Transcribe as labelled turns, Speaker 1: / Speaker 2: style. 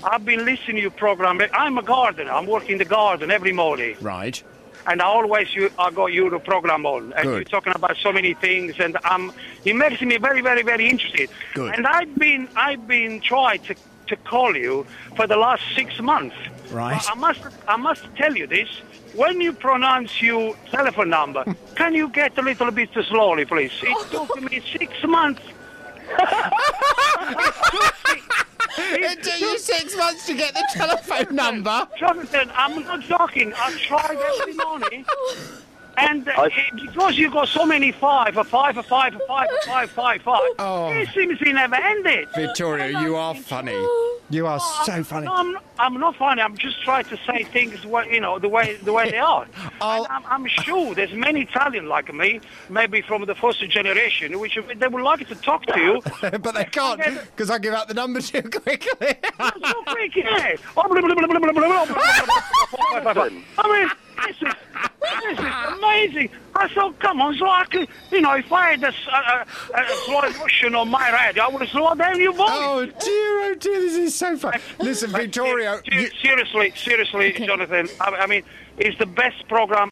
Speaker 1: I've been listening to your program. I'm a gardener. I'm working the garden every morning.
Speaker 2: Right.
Speaker 1: And I got your program on. And
Speaker 2: Good.
Speaker 1: you're talking about so many things, and it makes me very, very, very interested.
Speaker 2: Good.
Speaker 1: And I've been trying to call you for the last 6 months.
Speaker 2: Right.
Speaker 1: I must tell you this. When you pronounce your telephone number, can you get a little bit slowly, please? It took me 6 months.
Speaker 2: It took you 6 months to get the telephone number.
Speaker 1: Jonathan, I'm not joking. I tried every morning. And because you got so many five, it seems it never ended.
Speaker 2: Victoria, you are funny. You are so funny.
Speaker 1: No, I'm not funny. I'm just trying to say things, the way they are. I'm sure there's many Italians like me, maybe from the first generation, which they would like to talk to you.
Speaker 2: But they can't, because I give out the number too quickly.
Speaker 1: So quick, yeah. I mean, this is amazing. I thought, come on, so I could, if I had a slow motion on my radio, I would have slowed down your voice.
Speaker 2: Oh dear, this is so fun. Listen, Victoria.
Speaker 1: Seriously, Jonathan, I mean, it's the best program